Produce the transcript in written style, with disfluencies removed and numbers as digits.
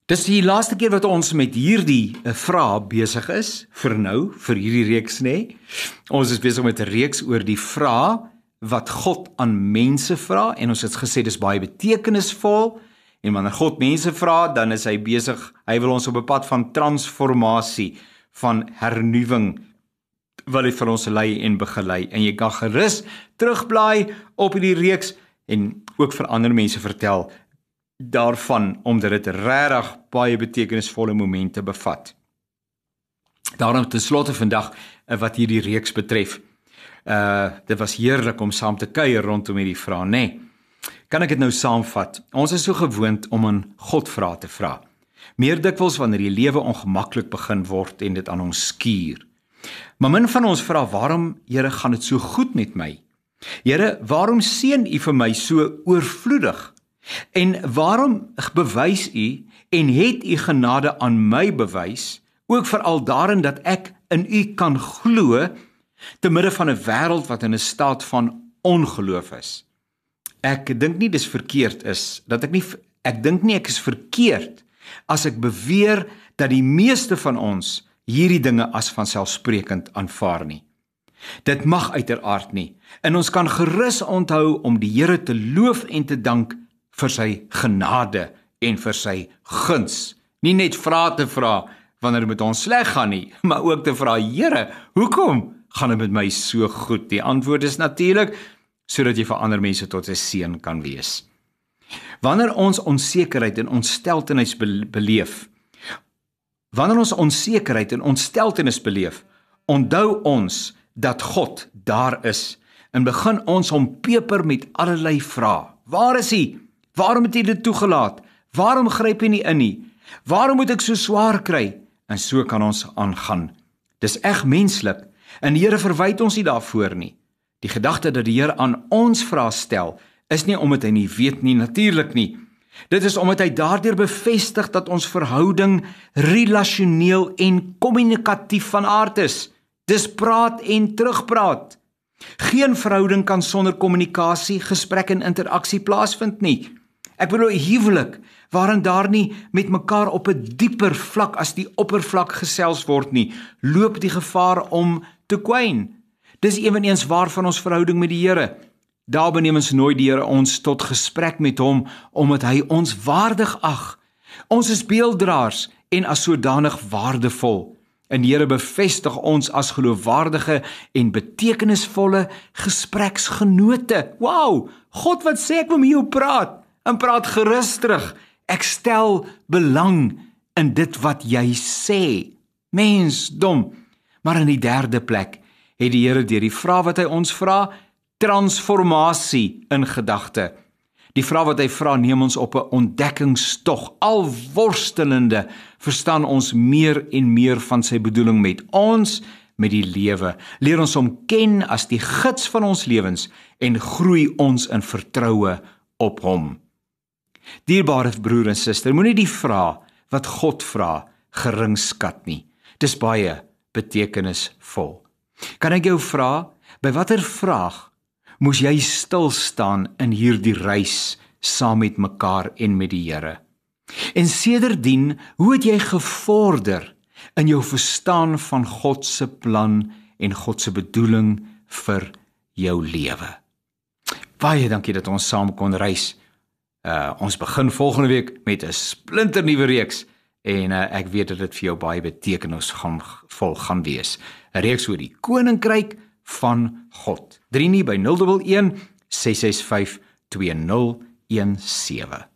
Dis die laaste keer wat ons met hierdie vraag besig is, vir nou, vir hierdie reeks nê. Ons is besig met 'n reeks oor die vraag wat God aan mense vra, en ons het gesê dis baie betekenisvol, en wanneer God mense vra, dan is hy besig, hy wil ons op 'n pad van transformasie, van hernuwing, wil hy vir ons lei en begelei, en jy kan gerus terugblaai op hierdie reeks, en ook vir ander mense vertel, daarvan, omdat dit regtig baie betekenisvolle momente bevat. Daarom ten slotte vandag, wat hierdie reeks betref, dit was heerlik om saam te kuier rondom hierdie vraag, nê? Kan ek dit nou saamvat? Ons is so gewoond om aan God vrae te vra. Meer dikwels wanneer die lewe ongemaklik begin word en dit aan ons skuur. Maar min van ons vra, waarom, Here, gaan dit so goed met my? Here, waarom seën U vir my so oorvloedig? En waarom bewys U en het U genade aan my bewys, ook veral daarin dat ek in U kan glo, te midde van 'n wêreld wat in 'n staat van ongeloof is. Ek dink nie dis verkeerd is, ek dink nie ek is verkeerd as ek beweer dat die meeste van ons hierdie dinge as vanselfsprekend aanvaar nie. Dit mag uiteraard nie, en ons kan gerus onthou om die Here te loof en te dank vir sy genade en vir sy guns. Nie net vrae te vra wanneer dit met ons sleg gaan nie, maar ook te vra, Here, hoekom gaan dit met my so goed? Die antwoord is natuurlik, sodat jy vir ander mense tot 'n seën kan wees. Wanneer ons onsekerheid en ontsteltenis beleef, onthou ons dat God daar is, en begin ons hom peper met allerlei vrae. Waar is hy? Waarom het hy dit toegelaat? Waarom gryp hy nie in nie? Waarom moet ek so swaar kry? En so kan ons aangaan. Dis reg menslik, en die Here verwyd ons nie daarvoor nie. Die gedagte dat die Here aan ons vrae stel, is nie omdat hy nie weet nie, natuurlik nie. Dit is omdat hy daardeur bevestig dat ons verhouding relasioneel en kommunikatief van aard is. Dis praat en terugpraat. Geen verhouding kan sonder kommunikasie, gesprek en interaksie plaasvind nie. Ek bedoel 'n huwelik, waarin daar nie met mekaar op 'n dieper vlak as die oppervlak gesels word nie, loop die gevaar om te kwyn. Dis eweneens waar van ons verhouding met die Here. Daar benemens nooit die Here ons tot gesprek met hom, omdat hy ons waardig ag. Ons is beelddraers en as sodanig waardevol. En die Here bevestig ons as geloofwaardige en betekenisvolle gespreksgenote. Wow, God, wat sê ek wil met jou praat? En praat gerus terug. Ek stel belang in dit wat jy sê. Mensdom. Maar in die derde plek het die Here deur die vraag wat hy ons vra, transformasie in gedagte. Die vraag wat hy vra neem ons op 'n ontdekkingstog. Al worstelende verstaan ons meer en meer van sy bedoeling met ons, met die lewe. Leer ons hom ken as die gids van ons lewens en groei ons in vertroue op hom. Dierbare broer en suster, moenie die vraag wat God vra gering skat nie. Dis baie betekenisvol. Kan ek jou vra, by watter vraag moes jy stil staan in hierdie reis saam met mekaar en met die Here? En sedertdien, hoe het jy gevorder in jou verstaan van God se plan en God se bedoeling vir jou lewe? Baie dankie dat ons saam kon reis. Ons begin volgende week met 'n splinternuwe reeks, en ek weet dat dit vir jou baie betekenisvol gaan wees. 'n Reeks oor die koninkryk van God. 3 by 011 665 2017.